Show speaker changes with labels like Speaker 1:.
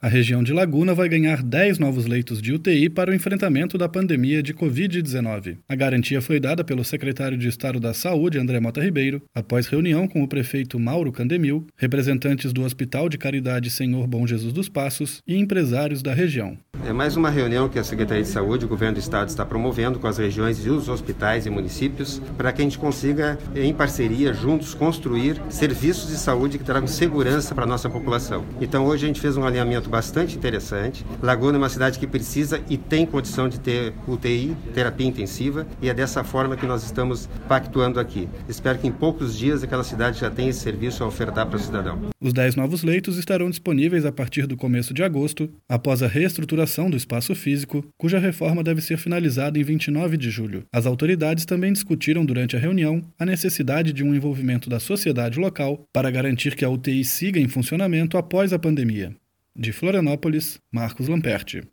Speaker 1: A região de Laguna vai ganhar 10 novos leitos de UTI para o enfrentamento da pandemia de Covid-19. A garantia foi dada pelo secretário de Estado da Saúde, André Mota Ribeiro, após reunião com o prefeito Mauro Candemil, representantes do Hospital de Caridade Senhor Bom Jesus dos Passos e empresários da região.
Speaker 2: É mais uma reunião que a Secretaria de Saúde e o Governo do Estado está promovendo com as regiões e os hospitais e municípios para que a gente consiga, em parceria, juntos, construir serviços de saúde que tragam segurança para a nossa população. Então, hoje a gente fez um alinhamento bastante interessante. Laguna é uma cidade que precisa e tem condição de ter UTI, terapia intensiva, e é dessa forma que nós estamos pactuando aqui. Espero que em poucos dias aquela cidade já tenha esse serviço a ofertar para o cidadão.
Speaker 1: Os 10 novos leitos estarão disponíveis a partir do começo de agosto, após a reestruturação do espaço físico, cuja reforma deve ser finalizada em 29 de julho. As autoridades também discutiram durante a reunião a necessidade de um envolvimento da sociedade local para garantir que a UTI siga em funcionamento após a pandemia. De Florianópolis, Marcos Lamperti.